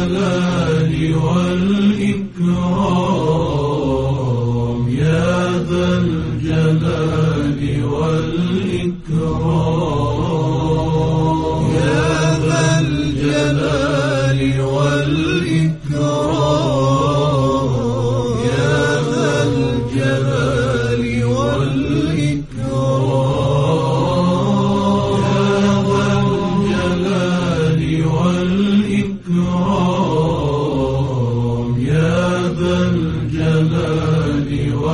الجلال والإكرام يا ذا الجلال والإكرام يا ذا الجلال والإكرام يا ذا الجلال والإكرام يا ذا الجلال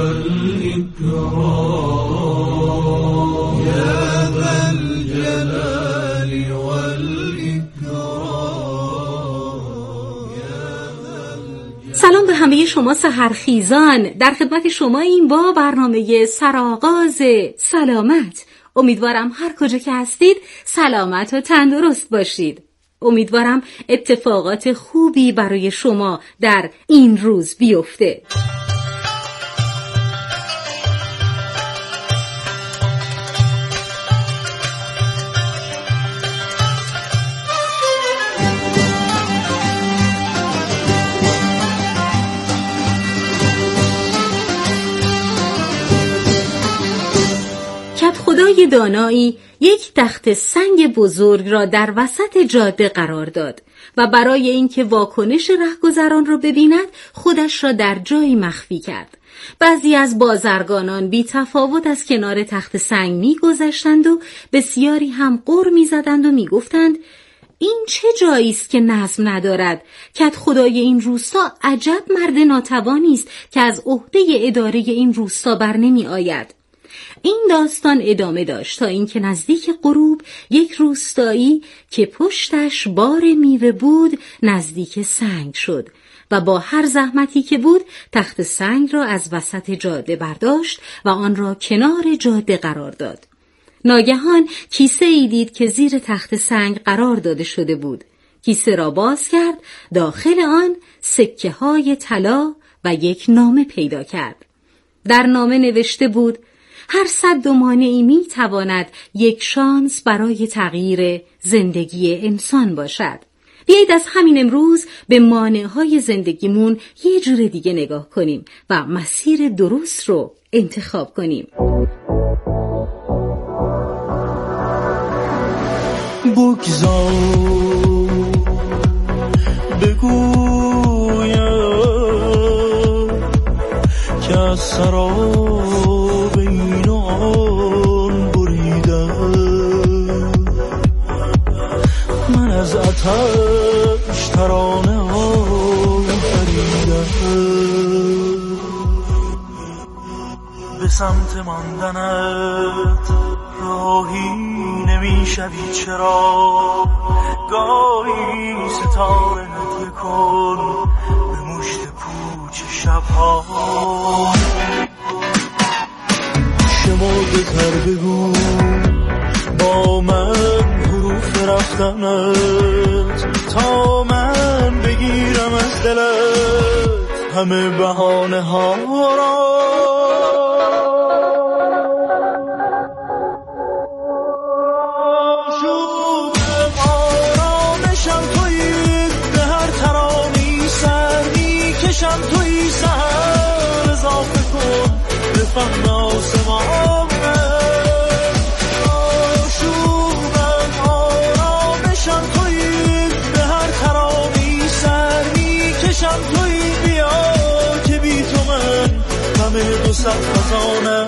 والإكرام يا ذا الجلال والإكرام. سلام به همه شما سحرخیزان، در خدمت شما این با برنامه سرآغاز سلامت. امیدوارم هر کجا که هستید سلامت و تندرست باشید. امیدوارم اتفاقات خوبی برای شما در این روز بیفته. کدخدای دانایی یک تخت سنگ بزرگ را در وسط جاده قرار داد و برای اینکه واکنش رهگذران را ببیند خودش را در جایی مخفی کرد. بعضی از بازرگانان بی تفاوت از کنار تخت سنگ می گذشتند و بسیاری هم غر می زدند و می گفتند این چه جایی است که نظم ندارد؟ کدخدای این روستا عجب مرد ناتوانی است که از عهده اداره این روستا بر نمی آید. این داستان ادامه داشت تا اینکه نزدیک غروب یک روستایی که پشتش بار میوه بود نزدیک سنگ شد و با هر زحمتی که بود تخت سنگ را از وسط جاده برداشت و آن را کنار جاده قرار داد. ناگهان کیسه ای دید که زیر تخت سنگ قرار داده شده بود. کیسه را باز کرد، داخل آن سکه های طلا و یک نامه پیدا کرد. در نامه نوشته بود هر 100 مانعی می تواند یک شانس برای تغییر زندگی انسان باشد. بیایید از همین امروز به مانعهای زندگیمون یه جور دیگه نگاه کنیم و مسیر درست رو انتخاب کنیم. بگذار بگویم که از سراب اینان بریدم، من از آتش ترانه آفریدم. به سمت ماندنت راهی نمیشوی چرا؟ گاهی ستاره هدیه کن به مشت پوچ شبها. شمرده تر بگو با من حروف رفتنت تا من بگیرم از دلت همه بهانه ها را. توی سهر اضافه کن به فهم آسمانه. آشوبم آرامشم توی به هر ترامی سر میکشم توی بیا که بی تو من همه 200 خزانه.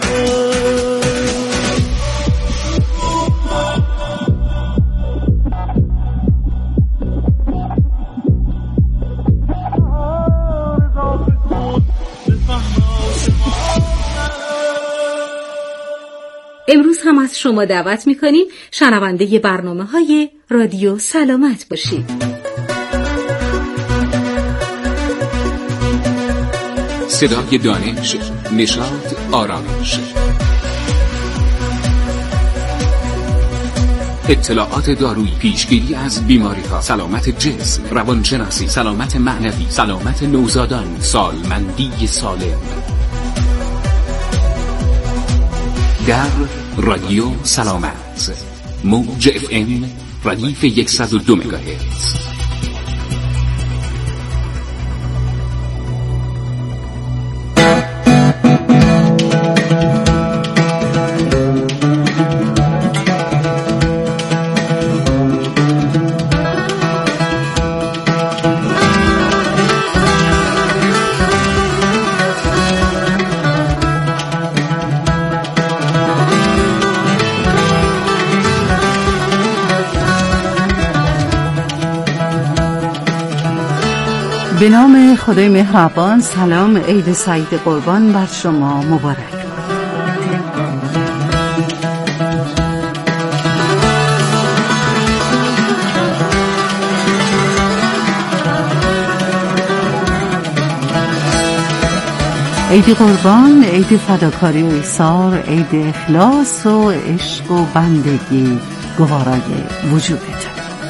امروز هم از شما دعوت می‌کنیم شنونده برنامه‌های رادیو سلامت باشید. صدای دانش، نشاط، آرامش. اطلاعات دارویی، پیشگیری از بیماری‌ها، سلامت جسم، روانشناسی، سلامت معنوی، سلامت نوزادان، سالمندی سالم. در رادیو سلامت، موج FM ردیف 102 مگاهرتز. به نام خدای مهربان. سلام، عید سعید قربان بر شما مبارک. عید قربان، عید فداکاری و ایثار، عید اخلاص و عشق و بندگی گوارای وجودت.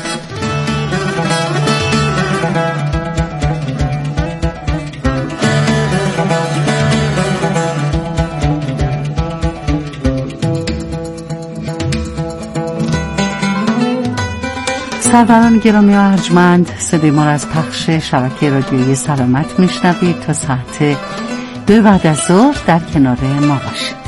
سروران گرامی و ارجمند، صدای ما را از پخش شبکه رادیویی سلامت میشنوید. تا ساعت 2 بعد از ظهر در کنار ما باشید.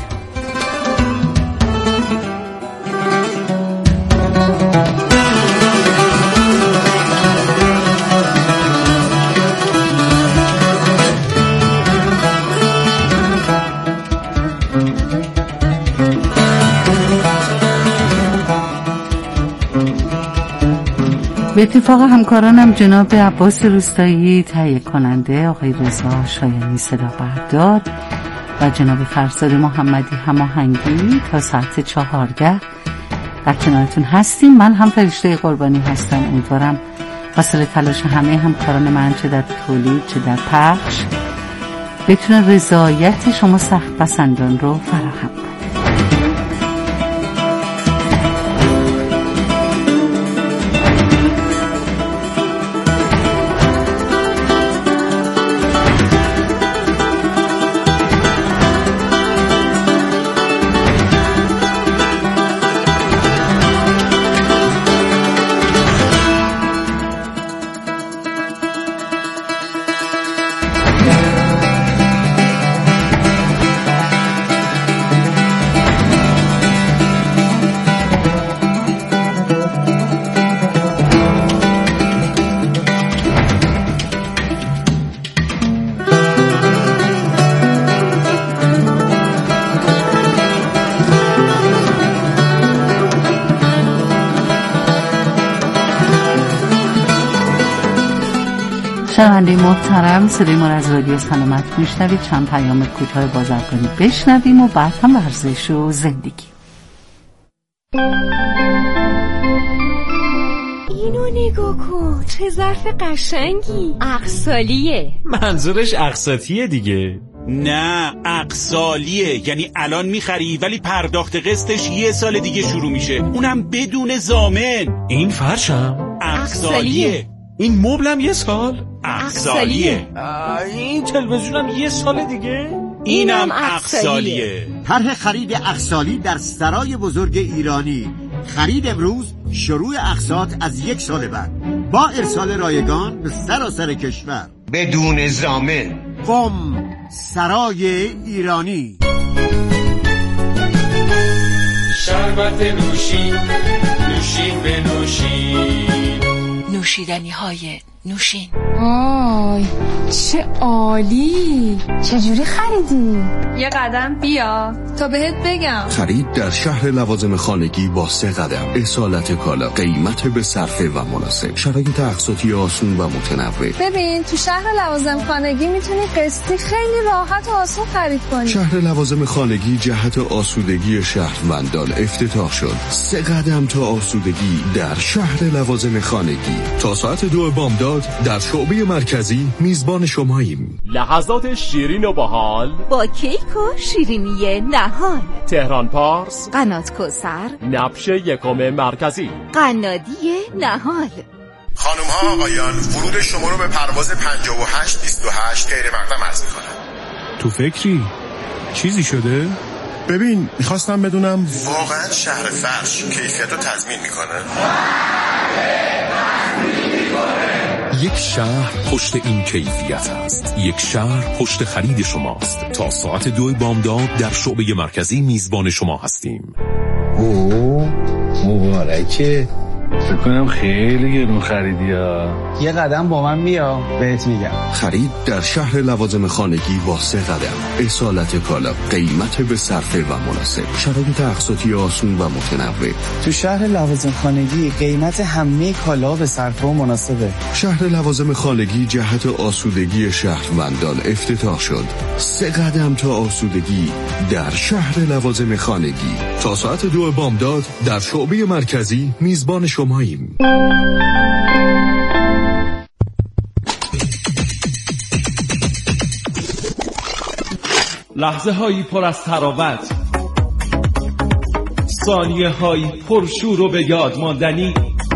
به اتفاق همکارانم جناب عباس روستایی تهیه کننده، آقای رضا شایانی صدا بردار و جناب فرزاد محمدی هماهنگی تا ساعت 14 در کنارتون هستیم. من هم فرشته قربانی هستم. امیدوارم حاصل تلاش همه همکاران من چه در تولید چه در پخش بتونه رضایت شما سخت پسندان رو فراهم کنه. شنونده محترم، صدای ما از رادیو سلامت میشنوید. چند پیام کوتاه بازرگانی بشنویم و بعد هم ورزش و زندگی. اینو نگاه کن، چه ظرف قشنگی. اقسالیه. منظورش اقساطیه دیگه. نه، اقسالیه، یعنی الان میخری ولی پرداخت قسطش 1 سال دیگه شروع میشه، اونم بدون ضامن. این فرشم اقسالیه. این مبلم 1 سال اقسالیه. این تلویزیونم 1 سال دیگه. اینم اقسالیه. طرح خرید اقسالی در سرای بزرگ ایرانی. خرید امروز، شروع اقساط از 1 سال بعد با ارسال رایگان به سراسر کشور بدون ضامن. قم، سرای ایرانی. شربت نوشین، نوشین به نوشین، نوشیدنی های نوشین. آی چه عالی. چجوری خریدی؟ یه قدم بیا تا بهت بگم. خرید در شهر لوازم خانگی با 3 قدم. اصالت کالا، قیمت به صرفه و مناسب، شرایط اقساطی آسون و متنوع. ببین تو شهر لوازم خانگی میتونی قسطی خیلی راحت و آسون خرید کنی. شهر لوازم خانگی جهت آسودگی شهروندان افتتاح شد. 3 قدم تا آسودگی در شهر لوازم خانگی. تا ساعت 2 بامداد در شعبه مرکزی میزبان شماییم. لحظات شیرین و باحال با کیک و شیرینی نهال. تهران پارس، قنات کوثر، نبش 1 مرکزی، قنادی نهال. خانم ها آقایان، ورود شما رو به پرواز 5828 غیر مقدم عرض می‌کنم. تو فکری؟ چیزی شده؟ ببین، میخواستم بدونم واقعا شهر فرش کیفیت رو تضمین میکنه؟ یک شهر پشت این کیفیت است. یک شهر پشت خرید شماست. تا ساعت 2 بامداد در شعبه مرکزی میزبان شما هستیم. مبارکه. فکر کنم خیلی گرون خریدی ها. یه قدم با من بیا بهت میگم. خرید در شهر لوازم خانگی با 3 قدم. اصالت کالا، قیمت به صرفه و مناسب، شرایط اقساطی آسون و متنوع. تو شهر لوازم خانگی قیمت همه کالا به صرفه و مناسبه. شهر لوازم خانگی جهت آسودگی شهروندان افتتاح شد. 3 قدم تا آسودگی در شهر لوازم خانگی. تا ساعت 2 بامداد در شعبه مرکزی میزبان شماییم. لحظه هایی پر از تراوت، ثانیه هایی پرشور و به یاد ماندنی،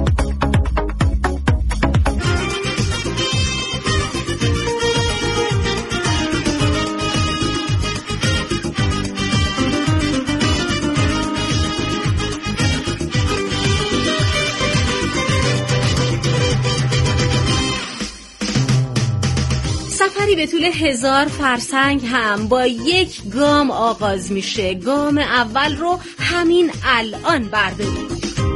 به طول 1000 فرسنگ هم با یک گام آغاز میشه. گام اول رو همین الان بردارید.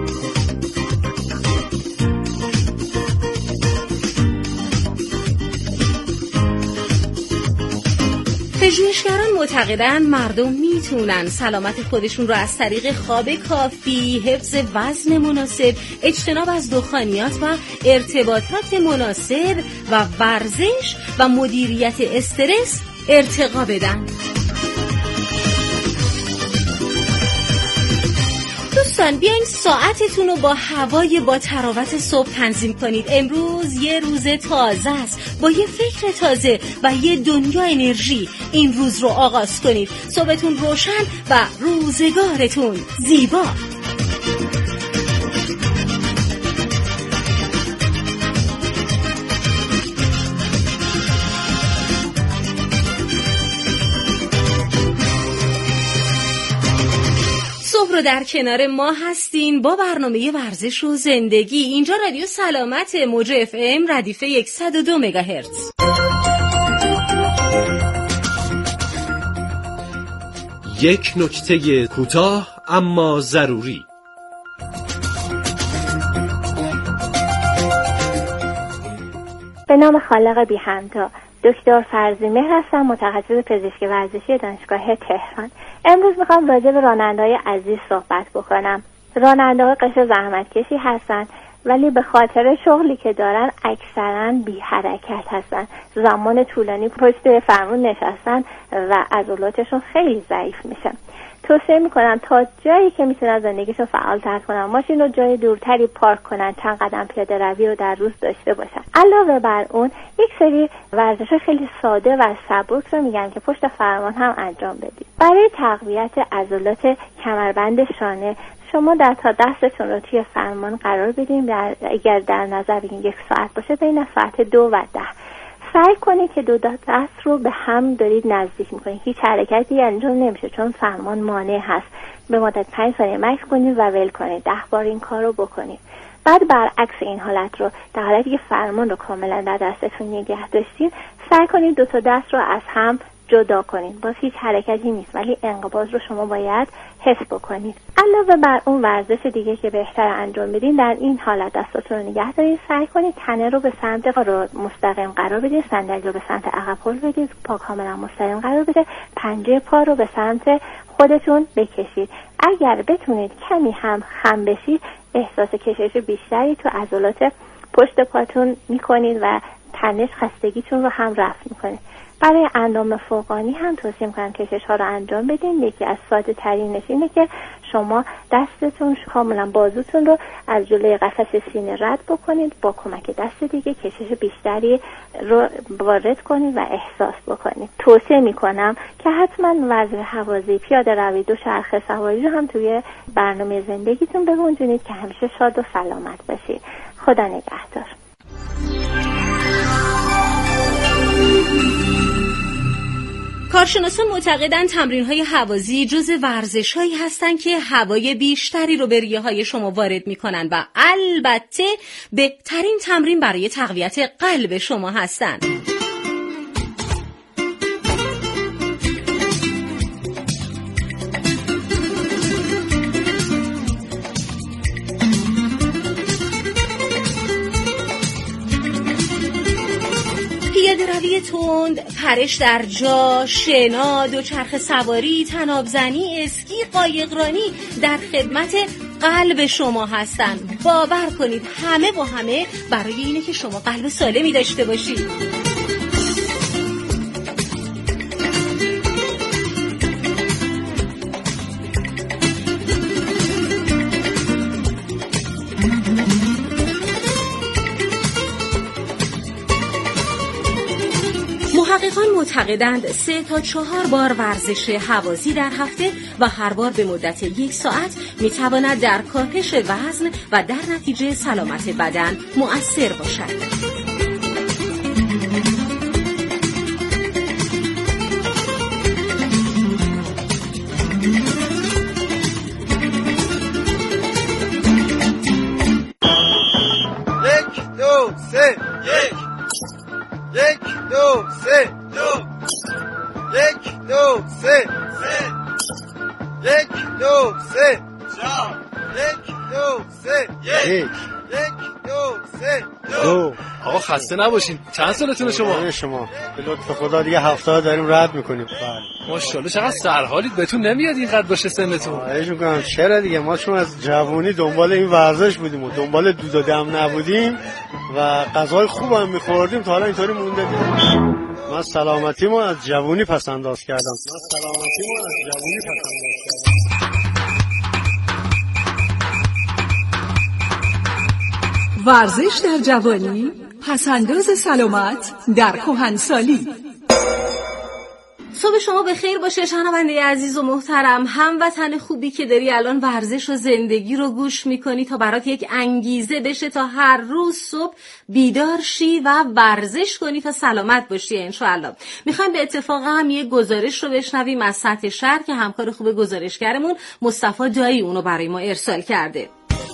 پژوهشگران معتقدند مردم میتونن سلامت خودشون رو از طریق خواب کافی، حفظ وزن مناسب، اجتناب از دخانیات و ارتباطات مناسب و ورزش و مدیریت استرس ارتقا بدن. دوستان بیاین ساعتتون رو با هوای با تراوت صبح تنظیم کنید. امروز یه روز تازه است با یه فکر تازه و یه دنیا انرژی. این روز رو آغاز کنید. صبحتون روشن و روزگارتون زیبا. رو در کنار ما هستین با برنامه ورزش و زندگی. اینجا رادیو سلامت موج اف ام ردیف 102 مگاهرتز. یک نکته کوتاه اما ضروری. به نام خالق بی همتا، دکتر فرزیمهر هستم، متخصص پزشکی ورزشی دانشگاه تهران. امروز میخوام راجع به راننده‌های عزیز صحبت بکنم. راننده‌ها قشر زحمتکشی هستن ولی به خاطر شغلی که دارن اکثرا بی حرکت هستن. زمان طولانی پشت فرمون نشستن و عضلاتشون خیلی ضعیف میشن. توصیه میکنم تا جایی که میتونن زندگیشون فعال‌تر کنن ماشین رو جای دورتری پارک کنن، چند قدم پیاده روی رو در روز داشته باشن. علاوه بر اون یک سری ورزش خیلی ساده و سبک رو میگم که پشت فرمان هم انجام بدید. برای تقویت عضلات کمربند شانه شما تا دستتون رو توی فرمان قرار بدین. اگر در نظر بگیرین 1 ساعت باشه بین ساعت 2 و 10. سعی کنید که 2 دست رو به هم دارید نزدیک میکنید. هیچ حرکتی انجام نمیشه چون فرمان مانع هست. به مدت 5 ثانیه مکث کنید و ول کنید. 10 بار این کار رو بکنید. بعد برعکس این حالت رو در حالتی که فرمان رو کاملا در دستتون نگه داشتین سعی کنید 2 تا دست رو از هم جدا کنید. باز هیچ حرکتی نیست ولی انقباض رو شما باید حس بکنید. علاوه بر اون ورزش دیگه که بهتر انجام بدین، در این حالت دستاتون رو نگه دارید. سعی کنید تنه رو به سمت مستقیم قرار بدید، صندلی رو به سمت عقب هل بدید، پا کاملا مستقیم قرار بده، پنجه پا رو به سمت خودتون بکشید. اگر بتونید کمی هم خم بشید احساس کشش بیشتری تو عضلات پشت پاتون میکنید و تنش خستگیتون رو هم رفع میکنید. برای اندام فوقانی هم توصیه میکنم کشش ها رو انجام بدین. یکی از ساده ترینش اینه که شما دستتون کاملا بازوتون رو از جلوی قفس سینه رد بکنید، با کمک دست دیگه کشش بیشتری رو وارد کنید و احساس بکنید. توصیه میکنم که حتما ورزش هوازی، پیاده روی، دوچرخه سواری رو هم توی برنامه زندگیتون بگنجونید که همیشه شاد و سلامت باشید. خدا نگهدار. کارشناسان معتقدند تمرین‌های هوازی جزء ورزش‌هایی هستند که هوای بیشتری رو به ریه‌های شما وارد می‌کنند و البته بهترین تمرین برای تقویت قلب شما هستند. پیاده روی تند، پرش در جا، شنا، دوچرخه سواری، تنابزنی، اسکی، قایقرانی در خدمت قلب شما هستند. باور کنید همه با همه برای اینه که شما قلب سالمی داشته باشید. محققان معتقدند 3 تا 4 بار ورزش هوازی در هفته و هر بار به مدت 1 ساعت میتواند در کاهش وزن و در نتیجه سلامت بدن مؤثر باشد. آقا خسته نباشین. چند سالتونه شما؟ شما به لطف خدا دیگه 70 داریم رد میکنیم. ماشاءالله چقدر سرحالید، بهتون نمیاد اینقدر باشه سنتون؟ خواهش میکنم. چرا دیگه، ما چون از جوونی دنبال این ورزش بودیم و دنبال دود و دم نبودیم و غذای خوب هم میخوردیم تا حالا اینطوری مونده دیگه. من سلامتیمو از جوونی پس انداز کردم. ورزش در جوانی، پسنداز سلامت در کهنسالی. صبح شما به خیر باشه شنونده عزیز و محترم، هموطن خوبی که داری الان ورزش و زندگی رو گوش میکنی تا برات یک انگیزه بشه تا هر روز صبح بیدار شی و ورزش کنی تا سلامت باشی انشاءالله. میخوایم به اتفاق هم یک گزارش رو بشنویم از سطح شهر که همکار خوب گزارشگرمون مصطفی دایی اونو برای ما ارسال کرده.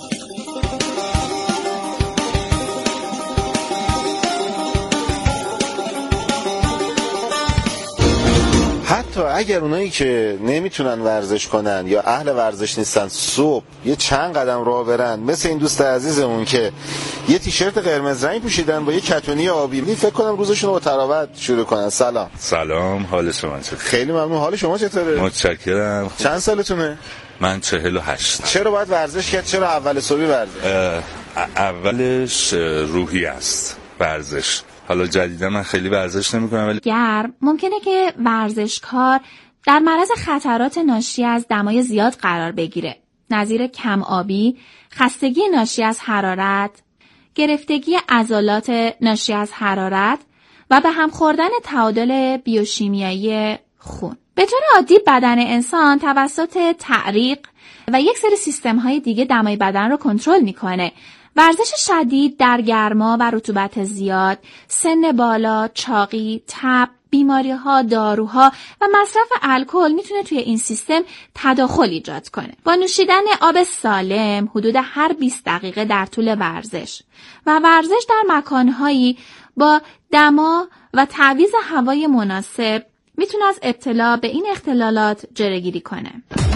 حتی اگر اونایی که نمیتونن ورزش کنن یا اهل ورزش نیستن صبح یه چند قدم راه برن، مثل این دوست عزیزمون که یه تیشرت قرمز رنگ پوشیدن با یه کتونی آبی، فکر کنم روزشون رو با تراوت شروع کنن. سلام، حال شما چطوره؟ خیلی ممنون. حال شما چطوره؟ متشکرم. چند سالتونه؟ من 48. چرا باید ورزش کرد؟ چرا اول صبحی ورزش؟ اولش روحی است ورزش. حالا جدیدا من خیلی ورزش نمی‌کنم، ولی ممکنه که ورزشکار در معرض خطرات ناشی از دمای زیاد قرار بگیره، نظیر کم آبی، خستگی ناشی از حرارت، گرفتگی عضلات ناشی از حرارت و به هم خوردن تعادل بیوشیمیایی خون. به طور عادی بدن انسان توسط تعریق و یک سری سیستم‌های دیگه دمای بدن رو کنترل می‌کنه. ورزش شدید در گرما و رطوبت زیاد، سن بالا، چاقی، تب، بیماری‌ها، داروها و مصرف الکل میتونه توی این سیستم تداخل ایجاد کنه. با نوشیدن آب سالم حدود هر 20 دقیقه در طول ورزش و ورزش در مکانهایی با دما و تعویض هوای مناسب میتونه از ابتلا به این اختلالات جلوگیری کنه.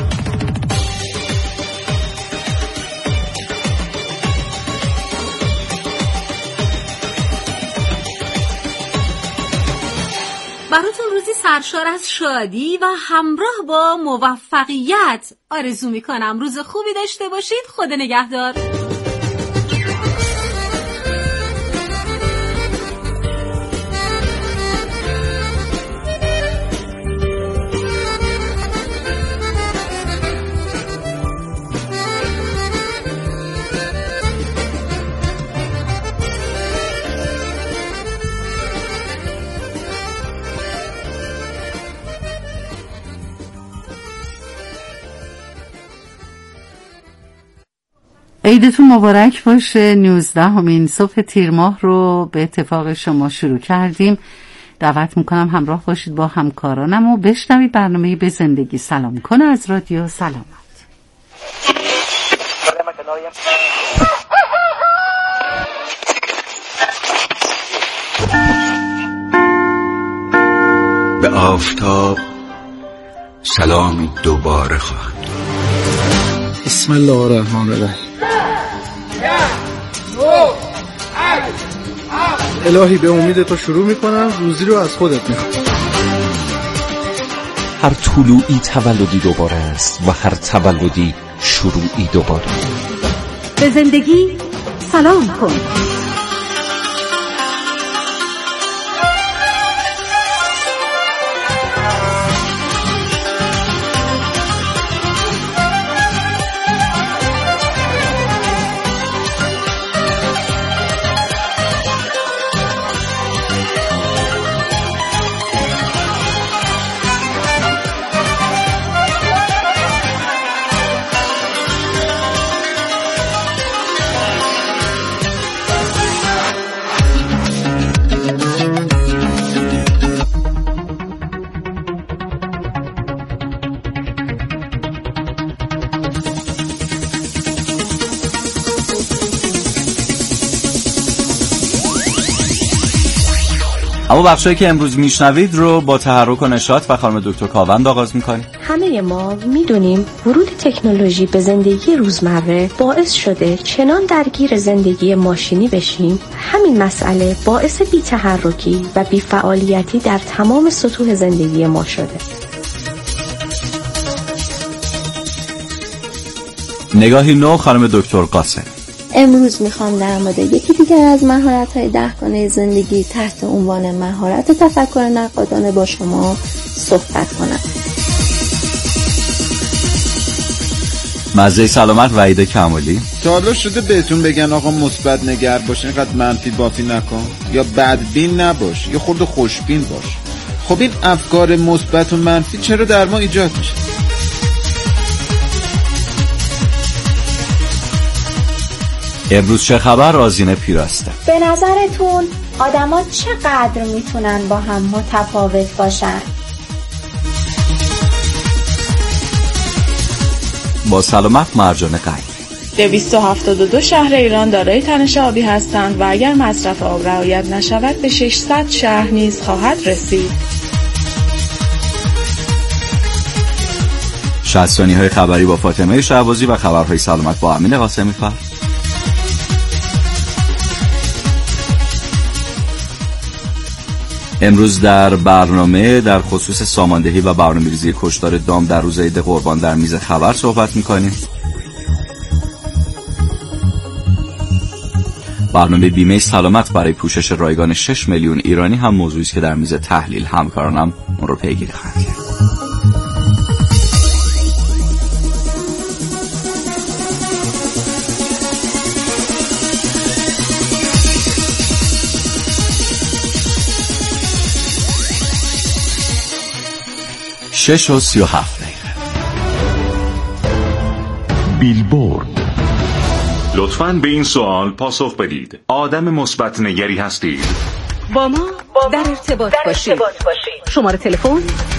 براتون روزی سرشار از شادی و همراه با موفقیت آرزو میکنم. روز خوبی داشته باشید. خدا نگهدار. عیدتون مبارک باشه. 19 صبح تیر ماه رو به اتفاق شما شروع کردیم. دعوت میکنم همراه باشید با همکارانم و بشنوید برنامه به زندگی سلام کنه از رادیو سلامت. به آفتاب سلامی دوباره خواهد. بسم الله الرحمن الرحیم. الهی به امید تو شروع میکنم، روزی رو از خودت میخوام. هر طلوعی تولدی دوباره است و هر تولدی شروعی دوباره. به زندگی سلام کن. اما بخشایی که امروز میشنوید رو با تحرک و نشاط و خانم دکتر کاوند آغاز میکنیم. همه ما میدونیم ورود تکنولوژی به زندگی روزمره باعث شده چنان درگیر زندگی ماشینی بشیم، همین مسئله باعث بی‌تحرکی و بی‌فعالیتی در تمام سطوح زندگی ما شده. نگاهی نو خانم دکتر قاسم. امروز میخوام در مورد یکی دیگر از مهارت‌های 10 گانه زندگی تحت عنوان مهارت تفکر نقادانه با شما صحبت کنم. مزه سلامت وحید کمالی. تا حالا شده بهتون بگن آقا مثبت نگر باش، اینقدر منفی بافی نکن، یا بدبین نباش، یا خود خوشبین باش؟ خب این افکار مثبت و منفی چرا در ما ایجاد میشه؟ امروز چه خبر؟ آذین پیراسته. به نظرتون آدما چقدر میتونن با هم متفاوت باشن؟ با سلامت مرجان قیمی. 272 شهر ایران دارای تنش آبی هستند و اگر مصرف آب رعایت نشود به 600 شهر نیز خواهد رسید. 60 ثانیه‌های خبری با فاطمه شهبازی و خبرهای سلامت با امین قاسمی فر. امروز در برنامه در خصوص ساماندهی و برنامه‌ریزی کشتار دام در روز عید قربان در میز خبر صحبت می‌کنیم. برنامه بیمه سلامت برای پوشش رایگان 6 میلیون ایرانی هم موضوعی است که در میز تحلیل همکارانم اون رو پیگیری خواهند کرد. شش و 37 دقیقه. بیلبورد. لطفاً به این سوال پاسخ بدید. آدم مثبت نگری هستید؟ با ما در ارتباط باشید. شماره تلفن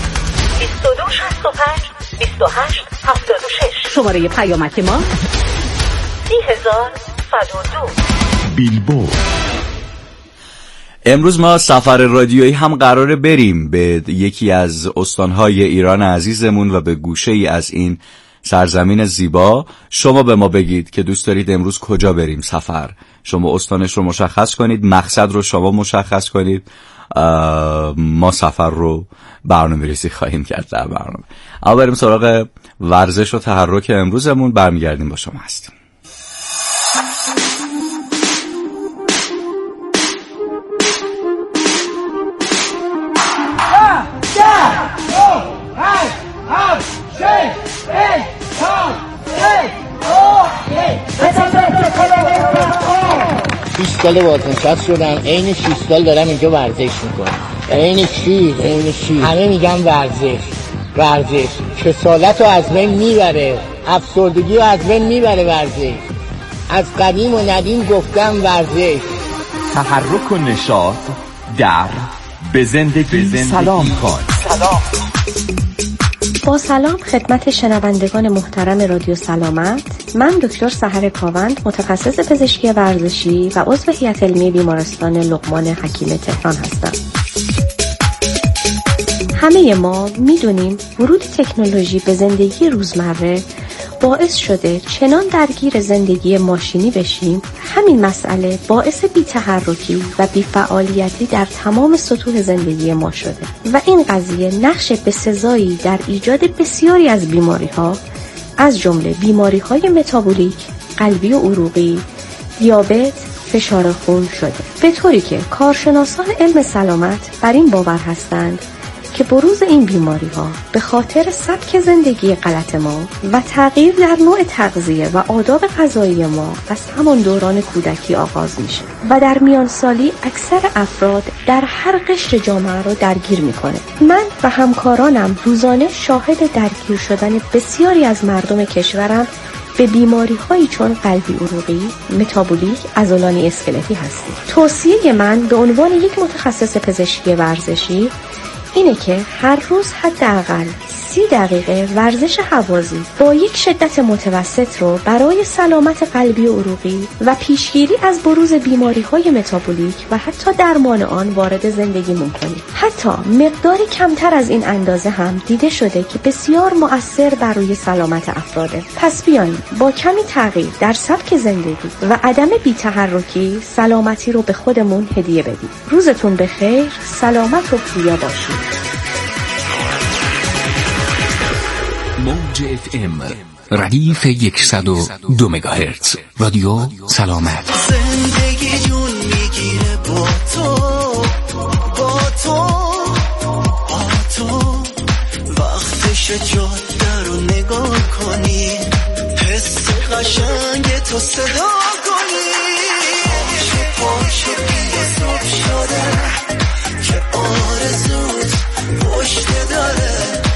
2265 28 76. شماره پیامک ما 30102. بیلبورد. امروز ما سفر رادیویی هم قراره بریم به یکی از استانهای ایران عزیزمون و به گوشه‌ای از این سرزمین زیبا. شما به ما بگید که دوست دارید امروز کجا بریم سفر. شما استانش رو مشخص کنید، مقصد رو شما مشخص کنید، ما سفر رو برنامه‌ریزی خواهیم کرد در برنامه. اما بریم سراغ ورزش و تحرک امروزمون. برمیگردیم با شما هستیم. سال بازنشست شدم، عین 6 سال دارم اینجا ورزش میکنم. عین چی؟ همه میگم ورزش کسالت رو از بین میبره، افسردگی رو از بین میبره ورزش. از قدیم و ندیم گفتم ورزش. تحرک و نشاط در به زندگی سلام کن. با سلام خدمت شنوندگان محترم رادیو سلامت. من دکتر سحر کاوند، متخصص پزشکی ورزشی و عضو هیئت علمی بیمارستان لقمان حکیم تهران هستم. همه ما میدونیم ورود تکنولوژی به زندگی روزمره باعث شده چنان درگیر زندگی ماشینی بشیم، همین مسئله باعث بی‌تحرکی و بی‌فعالیتی در تمام سطوح زندگی ما شده و این قضیه نقش بسزایی در ایجاد بسیاری از بیماری‌ها از جمله بیماری‌های متابولیک، قلبی و عروقی، دیابت، فشار خون شده. به طوری که کارشناسان علم سلامت بر این باور هستند که بروز این بیماری‌ها به خاطر سبک زندگی غلط ما و تغییر در نوع تغذیه و آداب غذایی ما از همان دوران کودکی آغاز میشه و در میان سالی اکثر افراد در هر قشر جامعه رو درگیر میکنه. من و همکارانم روزانه شاهد درگیر شدن بسیاری از مردم کشورم به بیماری‌هایی چون قلبی عروقی، متابولیک، عضلانی اسکلتی هستیم. توصیه من به عنوان یک متخصص پزشکی ورزشی اینه که هر روز حداقل 30 دقیقه ورزش هوازی با یک شدت متوسط رو برای سلامت قلبی و عروقی و پیشگیری از بروز بیماری‌های متابولیک و حتی درمان آن وارد زندگیمون کنیم. حتی مقداری کمتر از این اندازه هم دیده شده که بسیار مؤثر بر روی سلامت افراده. پس بیاین با کمی تغییر در سبک زندگی و عدم بی‌تحرکی سلامتی رو به خودمون هدیه بدیم. روزتون بخیر، سلامت و پویا باشید. موج FM ردیف 102 مگاهرتز رادیو سلامت. زندگی جون میگیره با تو وقتش جاده رو نگاه کنی، حس قشنگ تو صدا کنی. پاشه بیا صبح شده که آرزوت پشت داره،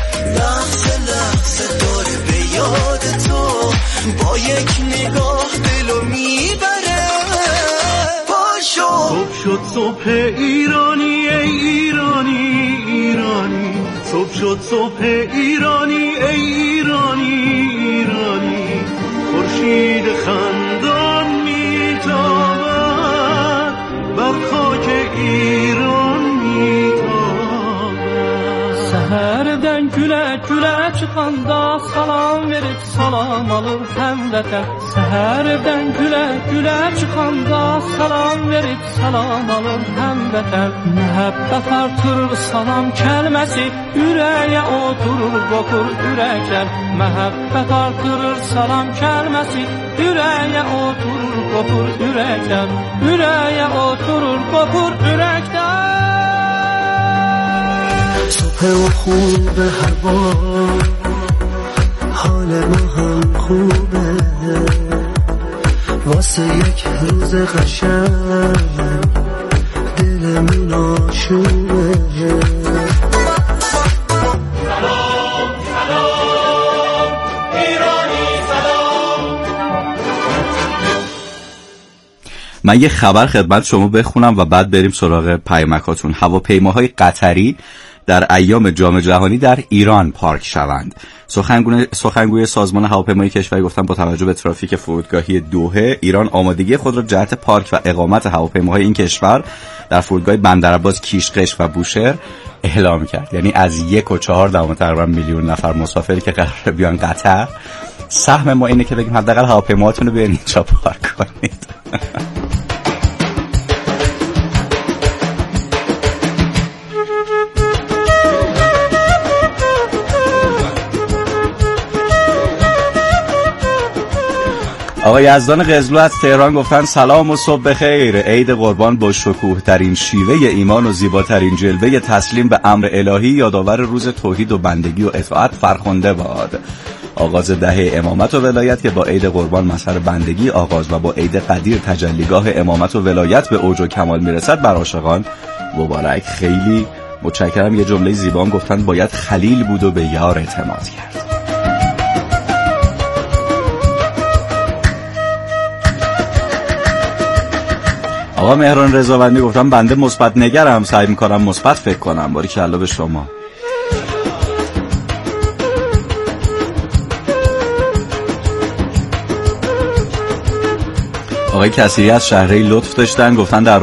لحظه داره به یاد تو، با یک نگاه دلو میبره. پاشو صبح شد صبح ایرانی، ای ایرانی ایرانی، صبح شد صبح ایرانی، ای ایرانی ایرانی، خورشید خندان میتابد بر خاک ایران میتابد. Səhərdən gülə çıxanda salam verib salam alır həmvətən. Səhərdən gülə çıxanda salam verib salam alır həmvətən. Məhəbbət artırır salam kəlməsi, ürəyə oturur qopur ürəkdən. Məhəbbət artırır salam kəlməsi, ürəyə oturur qopur ürəkdən. Ürəyə oturur qopur ürəkdən. صبح و خوبه هوا، حال ما هم خوبه، واسه یک روز قشنگ دلمون آشوبه. من یه خبر خدمت شما بخونم و بعد بریم سراغ پیامکاتون. هواپیماهای قطری در ایام جام جهانی در ایران پارک شوند. سخنگوی سازمان هواپیمایی کشوری گفتن با توجه به ترافیک فرودگاهی دوحه، ایران آمادگی خود را جهت پارک و اقامت هواپیماهای این کشور در فرودگاه بندرعباس، کیش، قشم و بوشهر اعلام کرد. یعنی از 1.4 تقریبا میلیون نفر مسافری که قراره بیان قطر، سهم ما اینه که بگیم حداقل هواپیماهاتون رو بیارین اینجا پارک کنید. آقا یزدان قزلو از تهران گفتن سلام و صبح بخیر. عید قربان با شکوه ترین شیوه ایمان و زیباترین جلوه تسلیم به امر الهی یادآور روز توحید و بندگی و اطاعت فرخنده باد. آغاز دهه امامت و ولایت که با عید قربان مظهر بندگی آغاز و با عید قدیر تجلیگاه امامت و ولایت به اوج و کمال میرسد بر عاشقان مبارک. خیلی متشکرم. یه جمله زیبا گفتن باید خلیل بود و به یار اعتماد کرد. آقا مهران رضاوندی گفتم بنده مثبت نگرم، سعی میکنم مثبت فکر کنم. باریکلا به شما. آقای کثیری از شهرهای لطف داشتن، گفتن در